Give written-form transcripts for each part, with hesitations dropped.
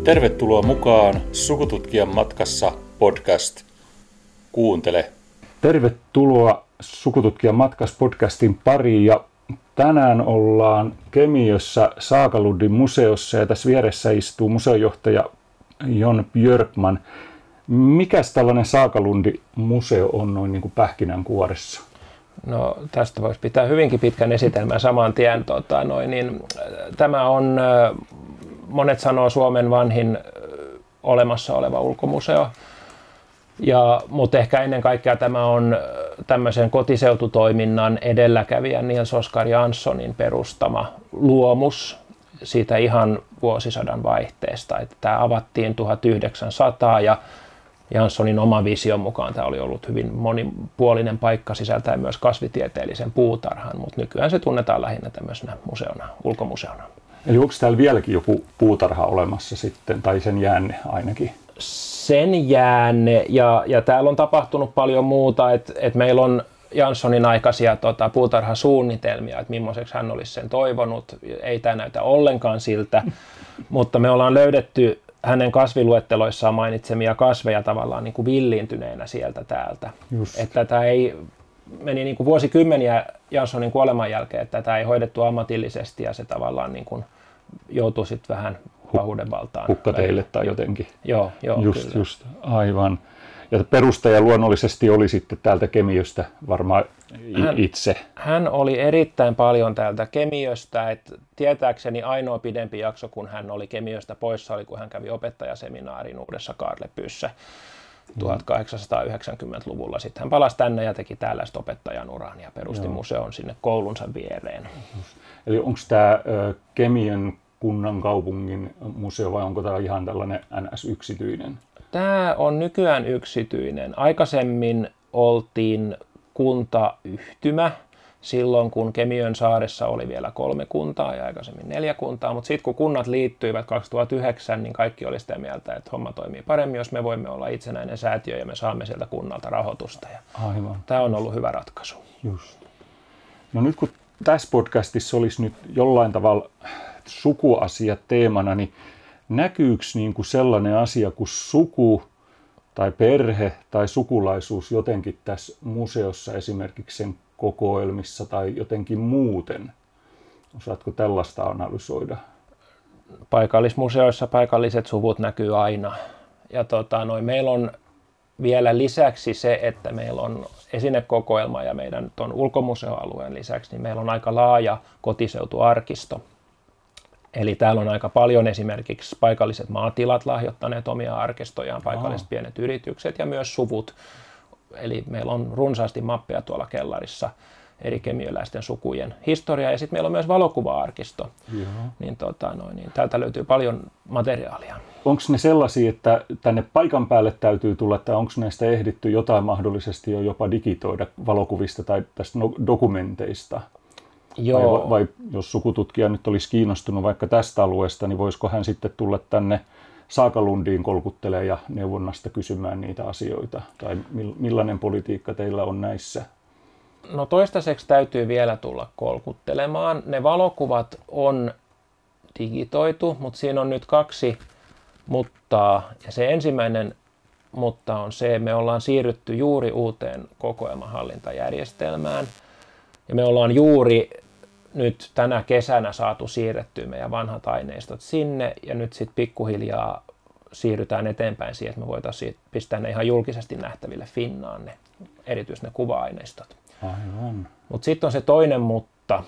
Tervetuloa mukaan Sukututkijan matkassa podcast. Kuuntele. Tervetuloa Sukututkijan matkassa podcastin pariin ja tänään ollaan Kemiössä Saakalundin museossa ja tässä vieressä istuu museojohtaja Jon Björkman. Mikäs tällainen Saakalundin museo on noin niin kuin pähkinänkuoressa? No, tästä voisi pitää hyvinkin pitkän esitelmän saman tien. Tämä on, monet sanoo, Suomen vanhin olemassa oleva ulkomuseo. Mutta ehkä ennen kaikkea tämä on tämmöisen kotiseututoiminnan edelläkävijä Nils Oskar Janssonin perustama luomus siitä ihan vuosisadan vaihteesta. Että tämä avattiin 1900 ja Janssonin oma vision mukaan tämä oli ollut hyvin monipuolinen paikka sisältäen myös kasvitieteellisen puutarhan, mutta nykyään se tunnetaan lähinnä tämmöisenä museona, ulkomuseona. Eli onko täällä vieläkin joku puutarha olemassa sitten, tai sen jäänne ainakin? Sen jäänne, ja täällä on tapahtunut paljon muuta, että meillä on Janssonin aikaisia puutarhasuunnitelmia, että millaiseksi hän olisi sen toivonut. Ei tämä näytä ollenkaan siltä, mutta me ollaan löydetty hänen kasviluetteloissaan mainitsemia kasveja tavallaan niin kuin villiintyneenä sieltä täältä. Että tämä ei meni niin kuin vuosikymmeniä Janssonin kuoleman jälkeen, että tätä ei hoidettu ammatillisesti ja se tavallaan niin kuin joutui sitten vähän pahuuden valtaan. Hukkateille tai jotenkin. Joo, just, aivan. Ja perustaja luonnollisesti oli sitten täältä Kemiöstä varmaan itse. Hän oli erittäin paljon täältä Kemiöstä, että tietääkseni ainoa pidempi jakso, kun hän oli Kemiöstä poissa, oli kun hän kävi opettajaseminaarin Uudessa Kaarlepyyssä 1890-luvulla. Sitten hän palasi tänne ja teki täällä opettajan uran ja perusti museon sinne koulunsa viereen. Eli onko tämä Kemiön kunnan kaupungin museo vai onko tämä ihan tällainen NS-yksityinen? Tämä on nykyään yksityinen. Aikaisemmin oltiin kuntayhtymä silloin, kun Kemiön saaressa oli vielä 3 kuntaa ja aikaisemmin 4 kuntaa, mutta sitten kun kunnat liittyivät 2009, niin kaikki oli sitä mieltä, että homma toimii paremmin, jos me voimme olla itsenäinen säätiö ja me saamme sieltä kunnalta rahoitusta. Aivan. Tämä on ollut hyvä ratkaisu. Just. No nyt kun tässä podcastissa olisi nyt jollain tavalla sukuasia teemana, niin näkyykö niin kuin sellainen asia kuin suku tai perhe tai sukulaisuus jotenkin tässä museossa esimerkiksi sen kokoelmissa tai jotenkin muuten? Osaatko tällaista analysoida? Paikallismuseoissa paikalliset suvut näkyy aina. Ja meillä on vielä lisäksi se, että meillä on esinekokoelma ja meidän tuon ulkomuseoalueen lisäksi, niin meillä on aika laaja kotiseutuarkisto. Eli täällä on aika paljon esimerkiksi paikalliset maatilat lahjoittaneet omia arkistojaan, paikalliset pienet yritykset ja myös suvut. Eli meillä on runsaasti mappeja tuolla kellarissa eri kemiöläisten sukujen historiaa ja sitten meillä on myös valokuva-arkisto. Niin, täältä löytyy paljon materiaalia. Onko ne sellaisia, että tänne paikan päälle täytyy tulla, tai onko näistä ehditty jotain mahdollisesti jo jopa digitoida valokuvista tai tästä dokumenteista? Joo. Vai jos sukututkija nyt olisi kiinnostunut vaikka tästä alueesta, niin voisiko hän sitten tulla tänne Saakalundiin kolkuttelemaan ja neuvonnasta kysymään niitä asioita? Tai millainen politiikka teillä on näissä? No toistaiseksi täytyy vielä tulla kolkuttelemaan. Ne valokuvat on digitoitu, mutta siinä on nyt 2 muttaa. Ja se ensimmäinen mutta on se, että me ollaan siirrytty juuri uuteen kokoelmahallintajärjestelmään. Ja me ollaan juuri nyt tänä kesänä saatu siirrettyä meidän vanhat aineistot sinne ja nyt sitten pikkuhiljaa siirrytään eteenpäin siihen, että me voitaisiin pistää ne ihan julkisesti nähtäville Finnaan, erityisesti ne kuva-aineistot. Aivan. Mutta sitten on se toinen mutta,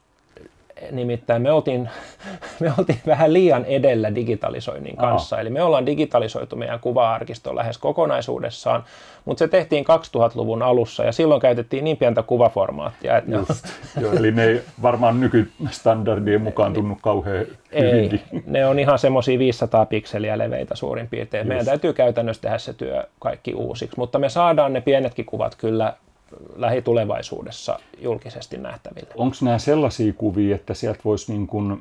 nimittäin me oltiin vähän liian edellä digitalisoinnin kanssa. Eli me ollaan digitalisoitu meidän kuva-arkisto lähes kokonaisuudessaan, mutta se tehtiin 2000-luvun alussa ja silloin käytettiin niin pientä kuvaformaattia. Että eli ne ei varmaan nykystandardien mukaan tunnu kauhean hyvin. Ne on ihan semmoisia 500 pikseliä leveitä suurin piirtein. Meidän täytyy käytännössä tehdä se työ kaikki uusiksi, mutta me saadaan ne pienetkin kuvat kyllä lähitulevaisuudessa julkisesti nähtäville. Onko nämä sellaisia kuvia, että sieltä voisi niin kuin,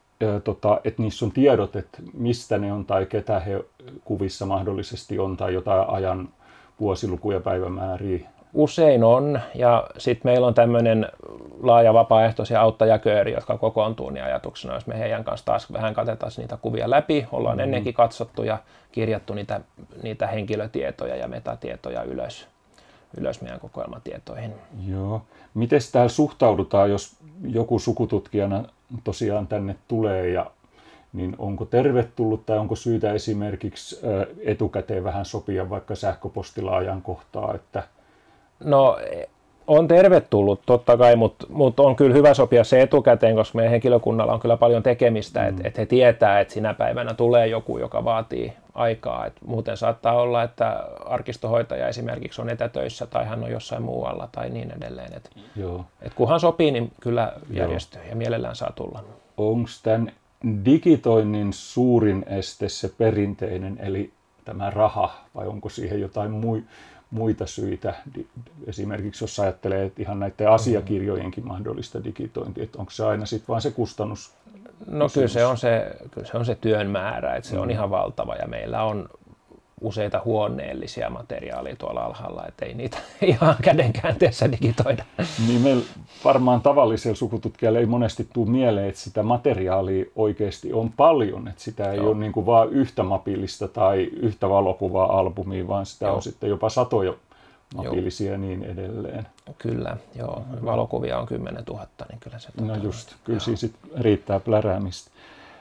että niissä on tiedot, että mistä ne on tai ketä he kuvissa mahdollisesti on tai jotain ajan vuosilukuja, päivämääriä? Usein on, ja sitten meillä on tämmöinen laaja vapaaehtoisia auttajakööri, jotka kokoontuu, niin ajatuksena, jos me heidän kanssa taas vähän katsotaan niitä kuvia läpi, ollaan ennenkin katsottu ja kirjattu niitä henkilötietoja ja metatietoja ylös meidän kokoelmatietoihin. Joo. Miten täällä suhtaudutaan, jos joku sukututkijana tosiaan tänne tulee, niin onko tervetullut tai onko syytä esimerkiksi etukäteen vähän sopia vaikka sähköpostilla ajankohtaa, että... No on tervetullut totta kai, mutta on kyllä hyvä sopia se etukäteen, koska meidän henkilökunnalla on kyllä paljon tekemistä, että he tietää, että sinä päivänä tulee joku, joka vaatii aikaa. Et muuten saattaa olla, että arkistohoitaja esimerkiksi on etätöissä tai hän on jossain muualla tai niin edelleen. Et kunhan sopii, niin kyllä järjestyy ja mielellään saa tulla. Onko tämän digitoinnin suurin este se perinteinen, eli tämä raha, vai onko siihen jotain muita syitä? Esimerkiksi jos ajattelee, että ihan näiden asiakirjojenkin mahdollista digitointia, että onko se aina sitten vain se kustannus? No kyllä se on se työn määrä, että se on ihan valtava ja meillä on useita huoneellisia materiaaleja tuolla alhaalla, että ei niitä ihan kädenkäänteessä digitoida. Niin meillä varmaan tavallisella sukututkijalle ei monesti tule mieleen, että sitä materiaalia oikeasti on paljon, että sitä ei ole niin kuin vaan yhtä mapillista tai yhtä valokuvaa albumia, vaan sitä on sitten jopa satoja mapillisia ja niin edelleen. Kyllä, joo. Valokuvia on 10 000, niin kyllä se... No just, kyllä siinä sitten riittää pläräämistä.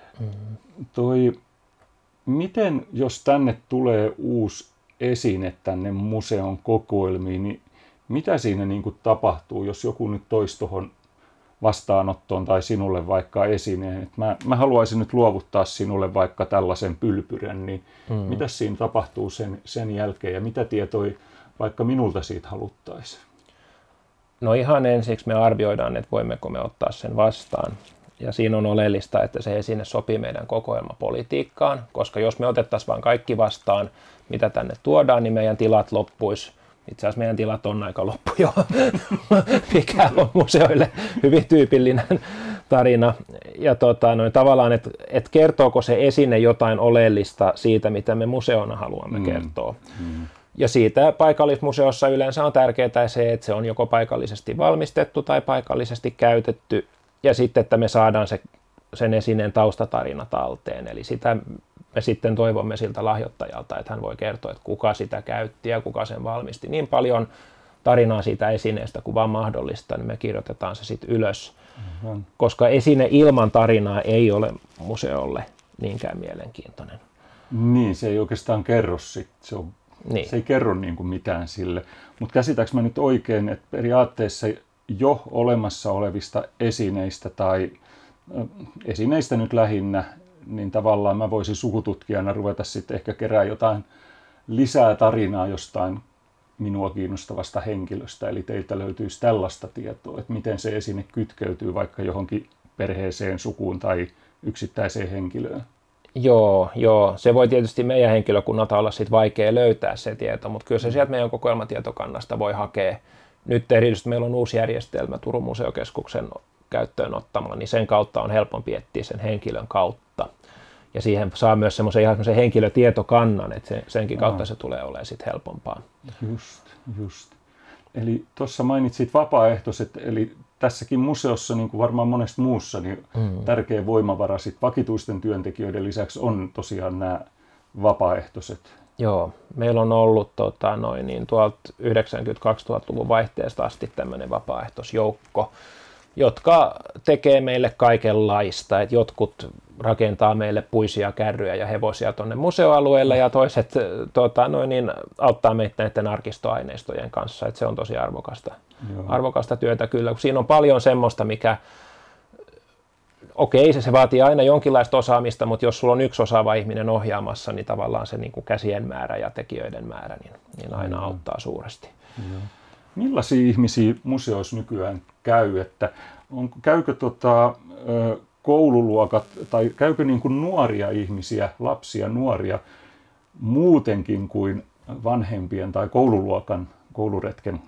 Miten, jos tänne tulee uusi esine tänne museon kokoelmiin, niin mitä siinä niin kuin tapahtuu, jos joku nyt toisi tuohon vastaanottoon tai sinulle vaikka esineen, että mä haluaisin nyt luovuttaa sinulle vaikka tällaisen pylpyrän, niin mitä siinä tapahtuu sen jälkeen ja mitä tietoja vaikka minulta siitä haluttaisiin? No ihan ensiksi me arvioidaan, että voimmeko me ottaa sen vastaan. Ja siinä on oleellista, että se esine sopii meidän kokoelmapolitiikkaan, koska jos me otettaisiin vain kaikki vastaan, mitä tänne tuodaan, niin meidän tilat loppuisi. Itse asiassa meidän tilat on aika loppu jo, mikä on museoille hyvin tyypillinen tarina. Ja tavallaan, että kertooko se esine jotain oleellista siitä, mitä me museona haluamme kertoa. Ja siitä paikallismuseossa yleensä on tärkeää se, että se on joko paikallisesti valmistettu tai paikallisesti käytetty. Ja sitten, että me saadaan sen esineen taustatarina talteen. Eli sitä me sitten toivomme siltä lahjoittajalta, että hän voi kertoa, että kuka sitä käytti ja kuka sen valmisti. Niin paljon tarinaa siitä esineestä kuin vaan mahdollista, niin me kirjoitetaan se sitten ylös. Koska esine ilman tarinaa ei ole museolle niinkään mielenkiintoinen. Niin, se ei oikeastaan kerro sitten. Se ei kerro niin kuin mitään sille. Mutta käsitäks mä nyt oikein, että periaatteessa jo olemassa olevista esineistä tai esineistä nyt lähinnä, niin tavallaan mä voisin sukututkijana ruveta sitten ehkä kerää jotain lisää tarinaa jostain minua kiinnostavasta henkilöstä. Eli teiltä löytyisi tällaista tietoa, että miten se esine kytkeytyy vaikka johonkin perheeseen, sukuun tai yksittäiseen henkilöön. Joo. Se voi tietysti meidän henkilökunnalta olla sit vaikea löytää se tieto, mutta kyllä se sieltä meidän kokoelmatietokannasta voi hakea. Nyt erityisesti meillä on uusi järjestelmä Turun museokeskuksen käyttöön ottamalla, niin sen kautta on helpompi etsiä sen henkilön kautta. Ja siihen saa myös semmoisen henkilötietokannan, että senkin kautta se tulee olemaan sit helpompaa. Just. Eli tuossa mainitsit vapaaehtoiset, eli tässäkin museossa, niin kuin varmaan monesta muussa, niin tärkeä voimavara sit vakituisten työntekijöiden lisäksi on tosiaan nämä vapaaehtoiset. Joo, meillä on ollut tuolta 90-2000-luvun vaihteesta asti tämmöinen vapaaehtoisjoukko, jotka tekee meille kaikenlaista. Et jotkut rakentaa meille puisia kärryjä ja hevosia tuonne museoalueelle ja toiset auttaa meitä näiden arkistoaineistojen kanssa. Et se on tosi arvokasta työtä kyllä. Siinä on paljon semmoista, mikä... Okei, se vaatii aina jonkinlaista osaamista, mutta jos sulla on yksi osaava ihminen ohjaamassa, niin tavallaan se niin kuin käsien määrä ja tekijöiden määrä niin aina auttaa suuresti. Joo. Millaisia ihmisiä museoissa nykyään käy? Käykö koululuokat tai käykö niin kuin nuoria ihmisiä, lapsia, nuoria muutenkin kuin vanhempien tai kouluretken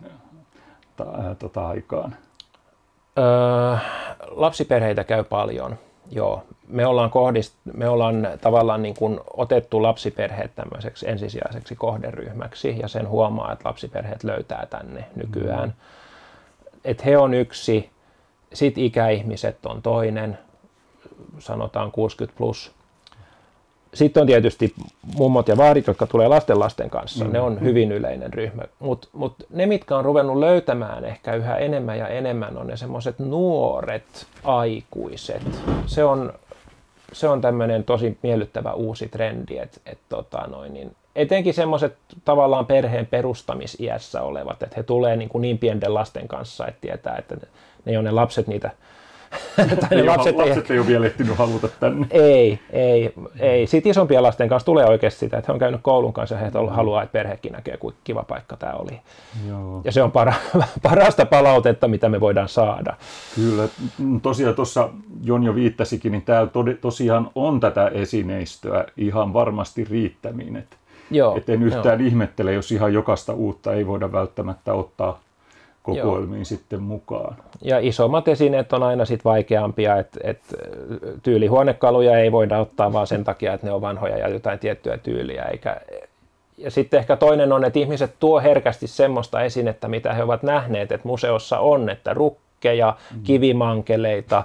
aikaan? Lapsiperheitä käy paljon, joo. me ollaan tavallaan niin kuin otettu lapsiperheet tämmöiseksi ensisijaiseksi kohderyhmäksi, ja sen huomaa, että lapsiperheet löytää tänne nykyään. Että he on yksi, sit ikäihmiset on toinen, sanotaan 60 plus. Sitten on tietysti mummot ja vaarit, jotka tulee lasten kanssa. Ne on hyvin yleinen ryhmä. Mut ne, mitkä on ruvennut löytämään ehkä yhä enemmän ja enemmän, on ne semmoiset nuoret aikuiset. Se on tämmöinen tosi miellyttävä uusi trendi, niin etenkin semmoiset tavallaan perheen perustamisiässä olevat, että he tulee niin pienten lasten kanssa, että tietää, että ne on ne lapset niitä. Lapset ei ole vielä ehtinyt haluta tänne. Ei. Sitten isompien lasten kanssa tulee oikeasti sitä, että he on käynyt koulun kanssa ja he haluaa, että perhekin näkee, kuinka kiva paikka tämä oli. Joo. Ja se on parasta palautetta, mitä me voidaan saada. Kyllä. Tosiaan tuossa Jon jo viittasikin, niin täällä tosiaan on tätä esineistöä ihan varmasti riittämiin. Et en yhtään ihmettele, jos ihan jokaista uutta ei voida välttämättä ottaa kokoelmiin sitten mukaan. Ja isommat esineet on aina sit vaikeampia, että tyylihuonekaluja ei voida ottaa vaan sen takia, että ne on vanhoja ja jotain tiettyä tyyliä. Ja sitten ehkä toinen on, että ihmiset tuo herkästi semmoista esinettä, mitä he ovat nähneet, että museossa on, että rukkeja, kivimankeleita,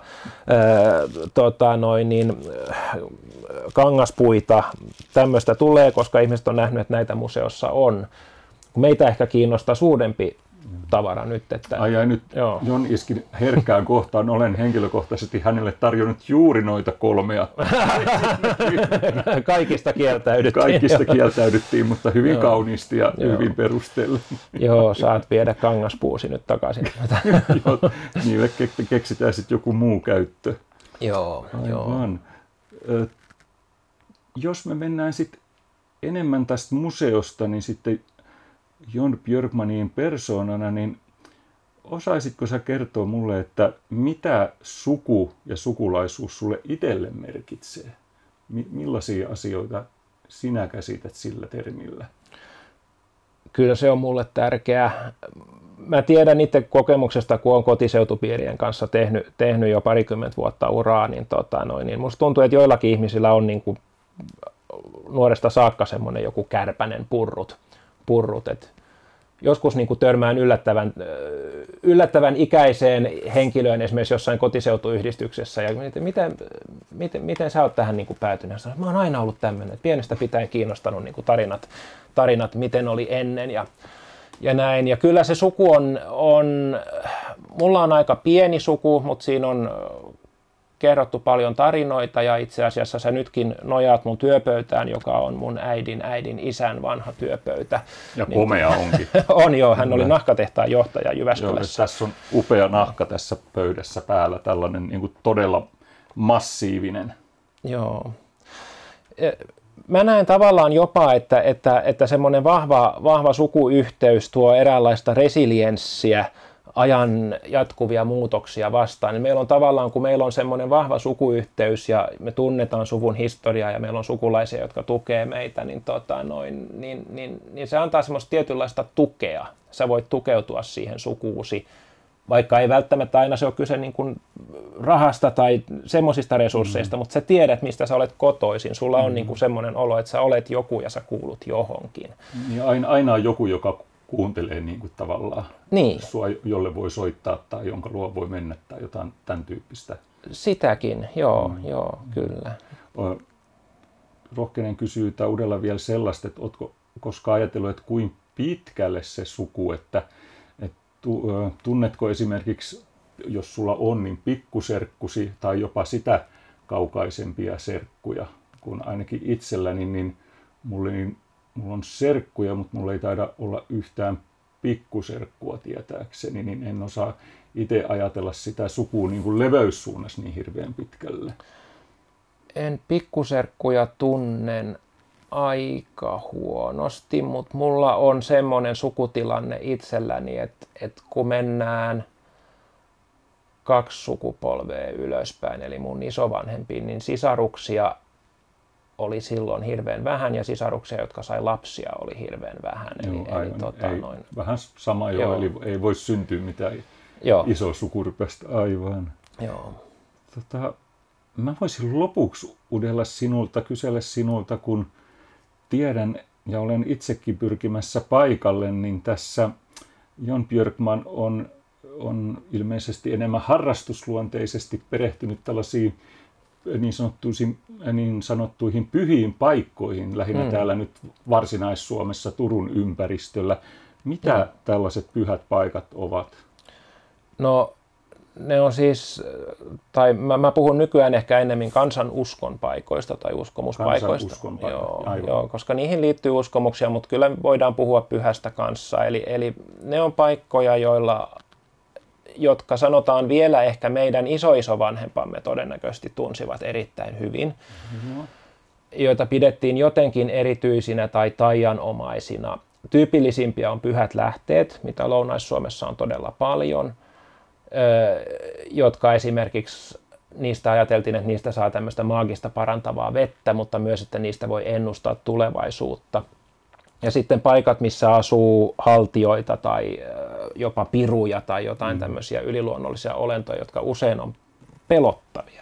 kangaspuita, tämmöistä tulee, koska ihmiset on nähnyt, että näitä museossa on. Meitä ehkä kiinnostaa suurempi tavara nyt. Nyt Jon iski herkkään kohtaan. Olen henkilökohtaisesti hänelle tarjonnut juuri noita 3. Kaikista kieltäydyttiin, mutta hyvin kauniisti ja hyvin perustellen. Joo, saat viedä kangaspuusi nyt takaisin. Niille keksitään sitten joku muu käyttö. Joo. Jos me mennään sitten enemmän tästä museosta, niin sitten Jon Björkmanin persoonana, niin osaisitko sä kertoa mulle, että mitä suku ja sukulaisuus sulle itselle merkitsee? Millaisia asioita sinä käsität sillä termillä? Kyllä se on mulle tärkeää. Mä tiedän itse kokemuksesta, kun olen kotiseutupiirien kanssa tehnyt jo 20 vuotta uraa, niin musta tuntuu, että joillakin ihmisillä on niin kuin nuoresta saakka semmoinen joku kärpänen purrut. Et joskus niin kuin törmään yllättävän ikäiseen henkilöön esimerkiksi jossain kotiseutuyhdistyksessä ja miten sä oot tähän niin kuin päätynyt? Sanoin, mä oon aina ollut tämmöinen, että pienestä pitäen kiinnostanut niin kuin tarinat, miten oli ennen ja näin. Ja kyllä se suku mulla on aika pieni suku, mutta siinä on kerrottu paljon tarinoita ja itse asiassa sä nytkin nojaat mun työpöytään, joka on mun äidin isän vanha työpöytä. Ja komea onkin. On joo, hän oli nahkatehtaan johtaja Jyväskylässä. Tässä on upea nahka tässä pöydässä päällä, tällainen niin kuin todella massiivinen. Joo. Mä näen tavallaan jopa, että semmoinen vahva sukuyhteys tuo eräänlaista resilienssiä ajan jatkuvia muutoksia vastaan. Niin meillä on tavallaan, kun meillä on semmoinen vahva sukuyhteys ja me tunnetaan suvun historiaa ja meillä on sukulaisia, jotka tukee meitä, niin se antaa semmoista tietynlaista tukea. Sä voit tukeutua siihen sukuusi, vaikka ei välttämättä aina se ole kyse niin kuin rahasta tai semmoisista resursseista, mutta sä tiedät, mistä sä olet kotoisin. Sulla on niin kuin semmoinen olo, että sä olet joku ja sä kuulut johonkin. Niin aina on joku, joka kuuntelee niin kuin tavallaan sua, jolle voi soittaa tai jonka luo voi mennä tai jotain tämän tyyppistä. Sitäkin, joo, kyllä. Rohkenen kysyä uudella vielä sellaista, että ootko koskaan ajatellut, että kuinka pitkälle se suku, että tunnetko esimerkiksi, jos sulla on, niin pikkuserkkusi tai jopa sitä kaukaisempia serkkuja, kun ainakin itselläni, niin mulla on serkkuja, mutta mulla ei taida olla yhtään pikkuserkkua tietääkseni, niin en osaa itse ajatella sitä sukua niin kuin leveyssuunnassa niin hirveän pitkälle. En pikkuserkkuja tunnen aika huonosti, mutta mulla on semmoinen sukutilanne itselläni, että kun mennään 2 sukupolvea ylöspäin, eli mun isovanhempiin, niin sisaruksia oli silloin hirveän vähän ja sisaruksia, jotka sai lapsia, oli hirveän vähän. Vähän sama eli ei voi syntyä mitään isoa sukurypästä aivan. Joo. mä voisin lopuksi kysellä sinulta, kun tiedän ja olen itsekin pyrkimässä paikalle, niin tässä Jon Björkman on ilmeisesti enemmän harrastusluonteisesti perehtynyt tällaisiin niin sanottuihin pyhiin paikkoihin, lähinnä täällä nyt Varsinais-Suomessa Turun ympäristöllä. Mitä tällaiset pyhät paikat ovat? No ne on siis, tai mä puhun nykyään ehkä enemmän kansanuskon paikoista tai uskomuspaikoista. Joo, koska niihin liittyy uskomuksia, mutta kyllä voidaan puhua pyhästä kanssa. Eli ne on paikkoja, jotka sanotaan vielä ehkä meidän isoisovanhempamme todennäköisesti tunsivat erittäin hyvin, joita pidettiin jotenkin erityisinä tai taianomaisina. Tyypillisimpiä on pyhät lähteet, mitä Lounais-Suomessa on todella paljon, jotka esimerkiksi niistä ajateltiin, että niistä saa tämmöistä maagista parantavaa vettä, mutta myös, että niistä voi ennustaa tulevaisuutta. Ja sitten paikat, missä asuu haltioita tai jopa piruja tai jotain tämmöisiä yliluonnollisia olentoja, jotka usein on pelottavia.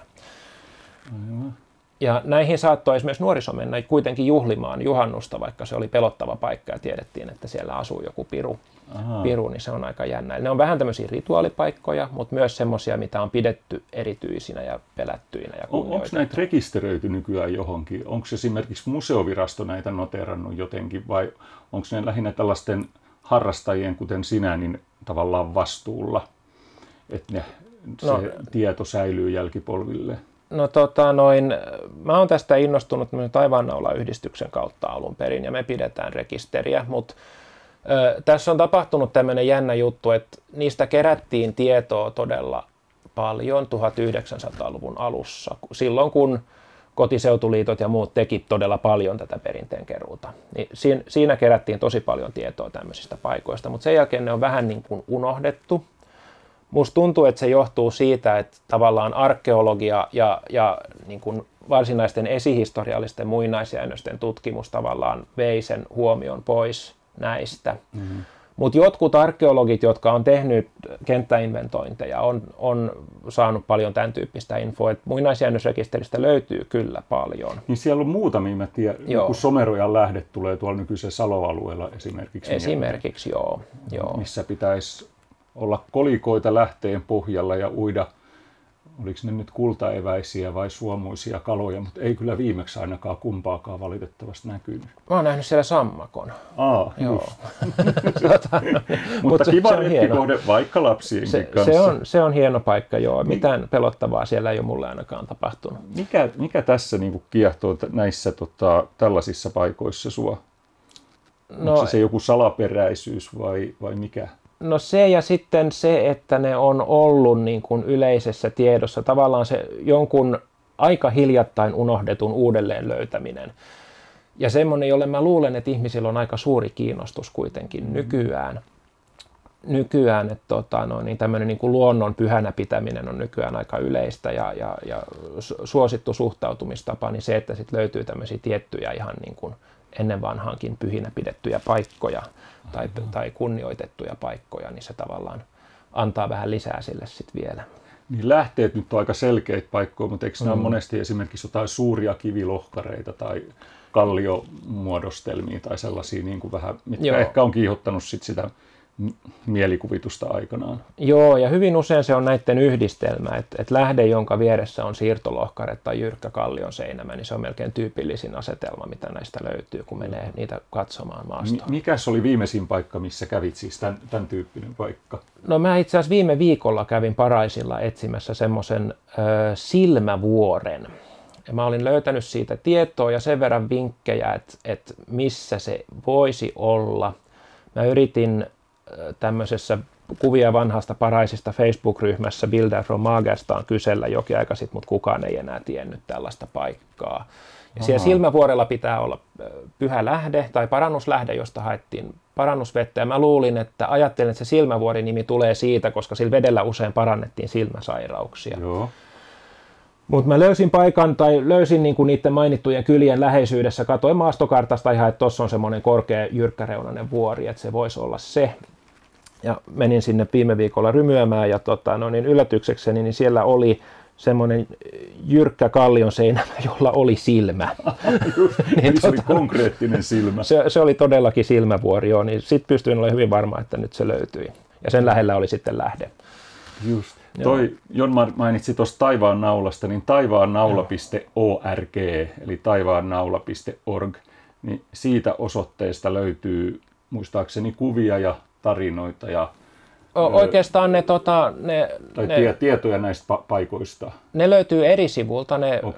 Ja näihin saattoi esimerkiksi nuoriso mennä kuitenkin juhlimaan juhannusta, vaikka se oli pelottava paikka ja tiedettiin, että siellä asuu joku piru, niin se on aika jännä. Ne on vähän tämmöisiä rituaalipaikkoja, mutta myös semmoisia, mitä on pidetty erityisinä ja pelättyinä ja kunnioitettu. Onko näitä rekisteröity nykyään johonkin? Onko esimerkiksi museovirasto näitä noteerannut jotenkin vai onko ne lähinnä tällaisten harrastajien, kuten sinä, niin tavallaan vastuulla, että se tieto säilyy jälkipolville? No mä oon tästä innostunut Taivaannaula-yhdistyksen kautta alun perin ja me pidetään rekisteriä, mutta tässä on tapahtunut tämmöinen jännä juttu, että niistä kerättiin tietoa todella paljon 1900-luvun alussa, silloin kun kotiseutuliitot ja muut teki todella paljon tätä perinteen keruuta. Niin siinä kerättiin tosi paljon tietoa tämmöisistä paikoista, mutta sen jälkeen ne on vähän niin kuin unohdettu. Musta tuntuu, että se johtuu siitä, että tavallaan arkeologia ja niin kuin varsinaisten esihistoriallisten muinaisjäännösten tutkimus tavallaan vei sen huomion pois näistä. Mutta jotkut arkeologit, jotka on tehnyt kenttäinventointeja, on saanut paljon tämän tyyppistä infoa, että muinaisjäännösrekisteristä löytyy kyllä paljon. Niin siellä on muutamia, mä tiedän, kun Somerojan lähde tulee tuolla nykyisellä Salo-alueella esimerkiksi. Esimerkiksi, joo. Missä pitäisi olla kolikoita lähteen pohjalla ja uida, oliko ne nyt kultaeväisiä vai suomuisia kaloja, mutta ei kyllä viimeksi ainakaan kumpaakaan valitettavasti näkynyt. Mä oon nähnyt siellä sammakon. Joo. Mutta kiva retkikohde vaikka lapsienkin kanssa. Se on hieno paikka, joo. Mitään pelottavaa siellä ei ole mulle ainakaan tapahtunut. Mikä tässä niinku kiehtoo näissä tällaisissa paikoissa sua? Onko se joku salaperäisyys vai mikä? No se ja sitten se, että ne on ollut niin kuin yleisessä tiedossa, tavallaan se jonkun aika hiljattain unohdetun uudelleen löytäminen. Ja semmoinen, jolle mä luulen, että ihmisillä on aika suuri kiinnostus kuitenkin nykyään että niin tämmöinen niin kuin luonnon pyhänä pitäminen on nykyään aika yleistä ja suosittu suhtautumistapa, niin se, että sitten löytyy tämmöisiä tiettyjä ihan niin kuin ennen vanhaankin pyhinä pidettyjä paikkoja tai kunnioitettuja paikkoja, niin se tavallaan antaa vähän lisää sille sitten vielä. Niin lähteet nyt on aika selkeitä paikkoja, mutta eikö nämä ole monesti esimerkiksi jotain suuria kivilohkareita tai kalliomuodostelmia tai sellaisia, niin kuin vähän, mitkä ehkä on kiihottanut sitä mielikuvitusta aikanaan. Joo, ja hyvin usein se on näiden yhdistelmä, että lähde, jonka vieressä on siirtolohkare tai jyrkkä kallion seinämä, niin se on melkein tyypillisin asetelma, mitä näistä löytyy, kun menee niitä katsomaan maastoon. Mikäs oli viimeisin paikka, missä kävit siis tämän tyyppinen paikka? No mä itse asiassa viime viikolla kävin Paraisilla etsimässä semmoisen silmävuoren. Ja mä olin löytänyt siitä tietoa ja sen verran vinkkejä, että missä se voisi olla. Mä yritin tämmöisessä kuvia vanhasta Paraisista Facebook-ryhmässä Bilder from Magerstaan kysellä jokin aika sitten, mutta kukaan ei enää tiennyt tällaista paikkaa. Ja siellä Silmävuorella pitää olla pyhä lähde tai parannuslähde, josta haettiin parannusvettä. Ja mä ajattelin, että se Silmävuori-nimi tulee siitä, koska sillä vedellä usein parannettiin silmäsairauksia. Joo. Mutta mä löysin niinku niiden mainittujen kylien läheisyydessä, katsoin maastokartasta ihan, että tuossa on semmoinen korkea jyrkkäreunainen vuori, että se voisi olla se. Ja menin sinne viime viikolla rymyämään ja yllätyksekseni, niin siellä oli semmoinen jyrkkä kallion seinä, jolla oli silmä. Niin, se oli konkreettinen silmä. Se oli todellakin silmävuori, joo, niin sitten pystyin olemaan hyvin varma, että nyt se löytyi. Ja sen lähellä oli sitten lähde. Just. Toi Jon mainitsi tuosta taivaannaulasta, niin taivaannaula.org, eli taivaannaula.org, niin siitä osoitteesta löytyy muistaakseni kuvia ja tarinoita ja oikeastaan tietoja näistä paikoista. Ne löytyy eri sivulta.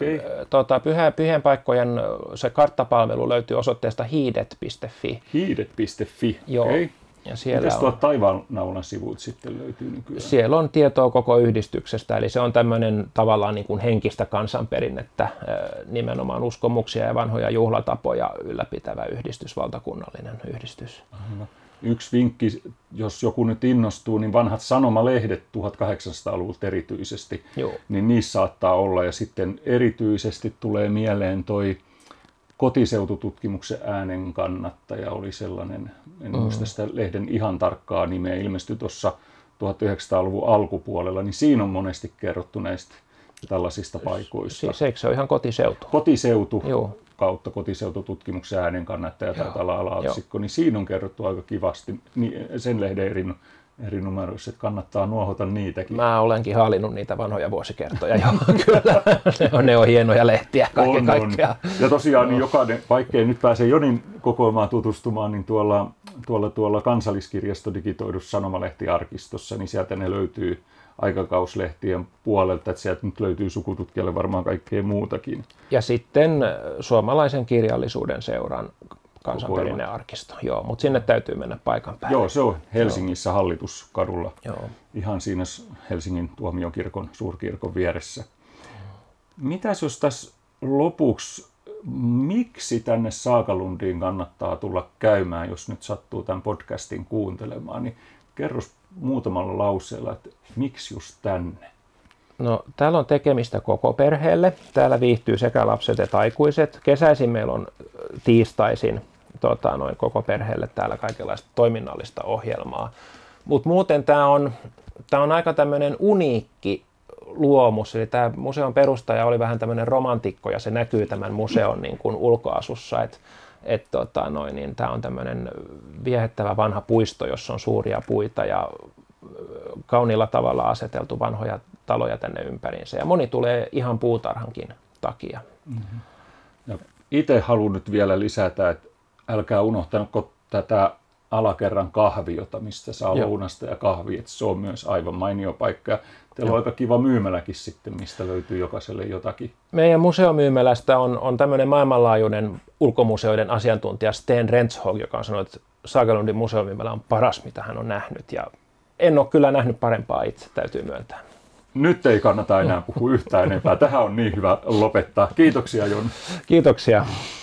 Pyhien paikkojen se karttapalvelu löytyy osoitteesta hiidet.fi. Hiidet.fi, joo. Okay. Ja siellä mitäs tuolta taivaannaulan sivut sitten löytyy nykyään? Siellä on tietoa koko yhdistyksestä, eli se on tämmöinen tavallaan niin kuin henkistä kansanperinnettä, nimenomaan uskomuksia ja vanhoja juhlatapoja ylläpitävä yhdistys, valtakunnallinen yhdistys. Aha. Yksi vinkki, jos joku nyt innostuu, niin vanhat sanomalehdet 1800-luvulta erityisesti, niin niissä saattaa olla. Ja sitten erityisesti tulee mieleen toi kotiseutututkimuksen äänen kannattaja oli sellainen, en muista sitä lehden ihan tarkkaa nimeä, ilmestyi tuossa 1900-luvun alkupuolella, niin siinä on monesti kerrottu näistä tällaisista paikoista. Siis eikö se ole ihan kotiseutu? Kotiseutu kautta kotiseutututkimuksen äänen kannattaja taitaa olla alaotsikko, niin siinä on kerrottu aika kivasti sen lehden eri numeroissa, että kannattaa nuohota niitäkin. Mä olenkin haalinnut niitä vanhoja vuosikertoja jo, kyllä. Ne on hienoja lehtiä kaiken kaikkiaan. Ja tosiaan niin jokainen, vaikkei nyt pääse Jonin kokoelmaan tutustumaan, niin tuolla Kansalliskirjasto digitoidussa sanomalehtiarkistossa, niin sieltä ne löytyy aikakauslehtien puolelta, että sieltä nyt löytyy Sukututkijalle varmaan kaikkea muutakin. Ja sitten suomalaisen kirjallisuuden seuran kansanperinnearkisto, mutta sinne täytyy mennä paikan päälle. Joo, se on Helsingissä Hallituskadulla, ihan siinä Helsingin tuomiokirkon suurkirkon vieressä. Mitäs jos tässä lopuksi, miksi tänne Saakalundiin kannattaa tulla käymään, jos nyt sattuu tämän podcastin kuuntelemaan, niin kerros muutamalla lauseella, että miksi just tänne? No, täällä on tekemistä koko perheelle. Täällä viihtyy sekä lapset että aikuiset. Kesäisin meillä on tiistaisin koko perheelle täällä kaikenlaista toiminnallista ohjelmaa. Mutta muuten tämä on aika tämmöinen uniikki luomus. Eli tämä museon perustaja oli vähän tämmöinen romantikko ja se näkyy tämän museon niin kuin ulkoasussa. Tämä on tämmöinen viehättävä vanha puisto, jossa on suuria puita ja kauniilla tavalla aseteltu vanhoja taloja tänne ympäriinsä. Ja moni tulee ihan puutarhankin takia. Mm-hmm. Ja itse haluan nyt vielä lisätä, että älkää unohtanko tätä alakerran kahviota, mistä saa lounasta ja kahvia. Se on myös aivan mainio paikka. Ja teillä on aika kiva myymäläkin sitten, mistä löytyy jokaiselle jotakin. Meidän museomyymälästä on tämmöinen maailmanlaajuinen ulkomuseoiden asiantuntija Sten Rentshog, joka on sanonut, että Saakalundin museomyymälä on paras, mitä hän on nähnyt. Ja en ole kyllä nähnyt parempaa itse, täytyy myöntää. Nyt ei kannata enää puhua yhtään enempää. Tähän on niin hyvä lopettaa. Kiitoksia, Jon. Kiitoksia.